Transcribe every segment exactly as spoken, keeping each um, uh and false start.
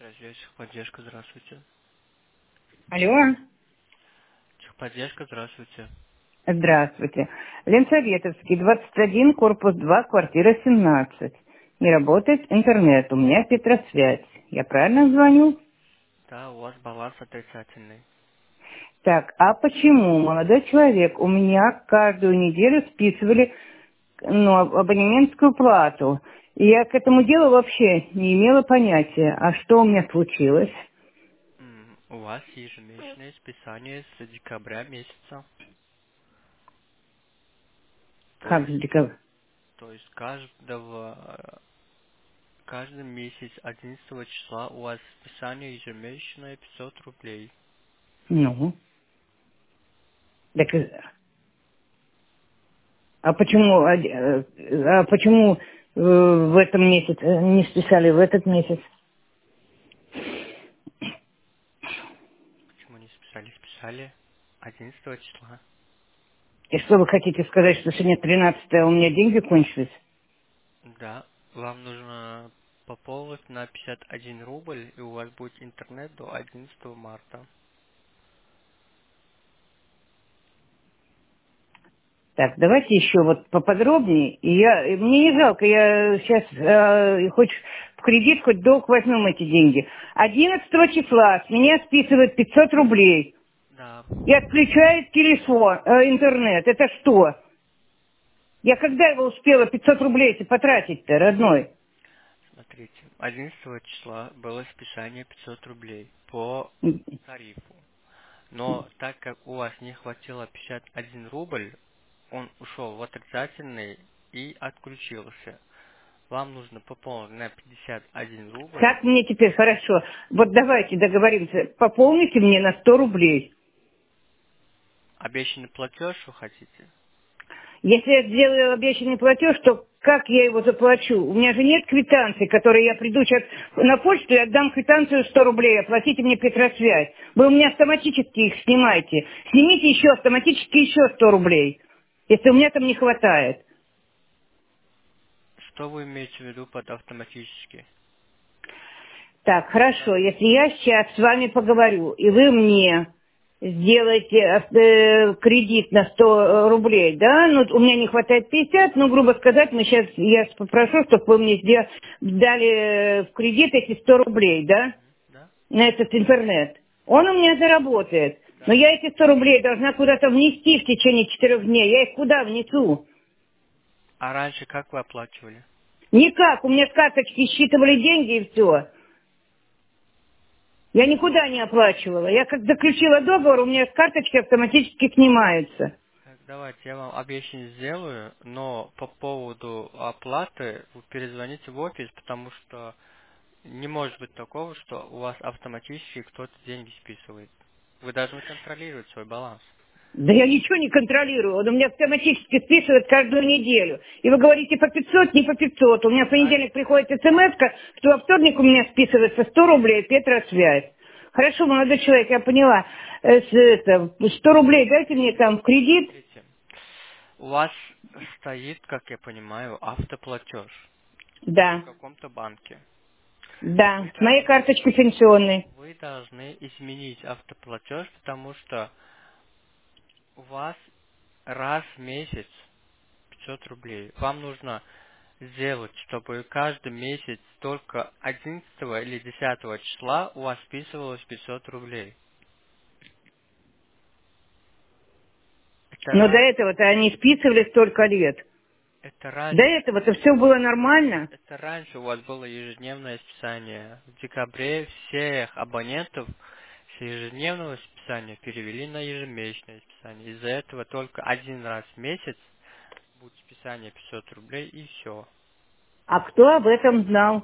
Техподдержка, здравствуйте. Алло, Техподдержка, здравствуйте. здравствуйте. Ленсоветовский, двадцать один, корпус два, квартира семнадцать. Не работает интернет, у меня Петросвязь. Я правильно звоню? Да, у вас баланс отрицательный. Так, а почему, молодой человек, у меня каждую неделю списывали ну, аб- абонементскую плату? И я к этому делу вообще не имела понятия. А что у меня случилось? М, У вас ежемесячное списание с декабря месяца. То Как же есть, декабрь? то есть каждого, э, каждый месяц одиннадцатого числа у вас списание ежемесячное пятьсот рублей. Ну, так, э, а почему, а, э, а почему э, в этом месяце э, не списали в этот месяц? Почему не списали? Списали одиннадцатого числа. И что вы хотите сказать, что сегодня тринадцатое, а у меня деньги кончились? Да, вам нужно пополнить на пятьдесят один рубль, и у вас будет интернет до одиннадцатого марта. Так, давайте еще вот поподробнее. И я, и мне не жалко, я сейчас э, хоть в кредит, хоть в долг возьмем эти деньги. Одиннадцатого числа с меня списывают пятьсот рублей Да. и отключают телефон, э, интернет. Это что? Я когда его успела пятьсот рублей эти потратить-то, родной? Смотрите, одиннадцатого числа было списание пятьсот рублей по тарифу. Но так как у вас не хватило пятьдесят один рубль, он ушел в отрицательный и отключился. Вам нужно пополнить на пятьдесят один рубль. Как мне теперь хорошо? Вот давайте договоримся, пополните мне на сто рублей. Обещанный платеж вы хотите? Если я сделаю обещанный платеж, то как я его заплачу? У меня же нет квитанции, которой я приду сейчас на почту и отдам квитанцию сто рублей, оплатите мне Петросвязь. Вы у меня автоматически их снимаете. Снимите еще автоматически еще сто рублей, если у меня там не хватает. Что вы имеете в виду под автоматически? Так, хорошо, если я сейчас с вами поговорю, и вы мне сделаете э, кредит на сто рублей, да, ну, у меня не хватает пятьдесят, ну, грубо сказать, мы сейчас, я попрошу, чтобы вы мне сдел- дали э, в кредит эти сто рублей, да, Да? на этот интернет. Он у меня заработает, но Да. я эти сто рублей должна куда-то внести в течение четырех дней, я их куда внесу? А раньше как вы оплачивали? Никак, у меня с карточки считывали деньги и все. Я никуда не оплачивала. Я как заключила договор, у меня с карточки автоматически снимаются. Так, давайте я вам обещание сделаю, но по поводу оплаты вы перезвоните в офис, потому что не может быть такого, что у вас автоматически кто-то деньги списывает. Вы должны контролировать свой баланс. Да я ничего не контролирую. Он у меня автоматически списывает каждую неделю. И вы говорите по пятьсот, не по пятьсот. У меня в Раз- понедельник приходит смс, что во вторник у меня списывается сто рублей Петросвязь. Хорошо, молодой человек, я поняла. Э, с- это, сто рублей дайте мне там в кредит. Смотрите, у вас стоит, как я понимаю, автоплатеж в Да, каком-то банке. да, Вы с моей должны, карточки пенсионной. вы должны изменить автоплатеж, потому что у вас раз в месяц пятьсот рублей. Вам нужно сделать, чтобы каждый месяц только одиннадцатого или десятого числа у вас списывалось пятьсот рублей. Это, Но до ра- этого-то они списывали столько лет. это До раньше. этого-то все было нормально. Это раньше у вас было ежедневное списание. В декабре всех абонентов с ежедневного списания перевели на ежемесячное списание. Из-за этого только один раз в месяц будет списание пятьсот рублей и все. А кто об этом знал?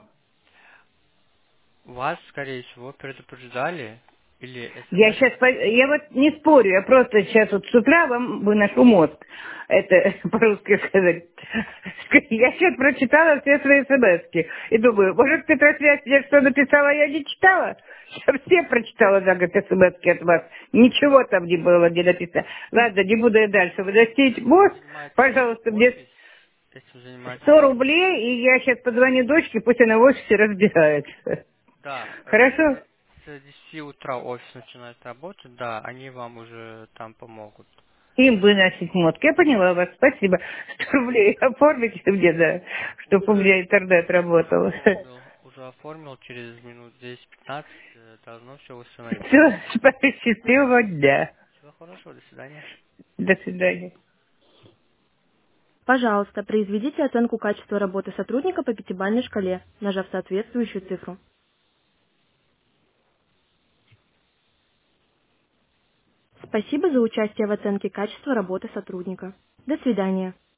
Вас, скорее всего, предупреждали или Я СМС сейчас, пришло. я вот не спорю, я просто сейчас вот с утра вам выношу мозг. Это по-русски сказать. Я сейчас прочитала все свои смс и думаю, может, Петросвязь я что написала, я не читала? Я все прочитала за год смс от вас. Ничего там не было, не написано. Ладно, не буду я дальше выносить Этим мозг. занимается наш Пожалуйста, мне офис. Этим занимается сто наш офис. рублей, и я сейчас позвоню дочке, пусть она в офисе разбирается. Да, Хорошо? э, с десяти утра офис начинает работать, да, они вам уже там помогут. Им выносить мозг. Я поняла вас, спасибо. Сто рублей оформите мне, да, чтобы у Уже меня интернет работал. оформил, уже оформил, через минут десять-пятнадцать э, должно все восстановиться. Все, спасибо, счастливого дня. Всего хорошего, до свидания. До свидания. Пожалуйста, произведите оценку качества работы сотрудника по пятибалльной шкале, нажав соответствующую цифру. Спасибо за участие в оценке качества работы сотрудника. До свидания.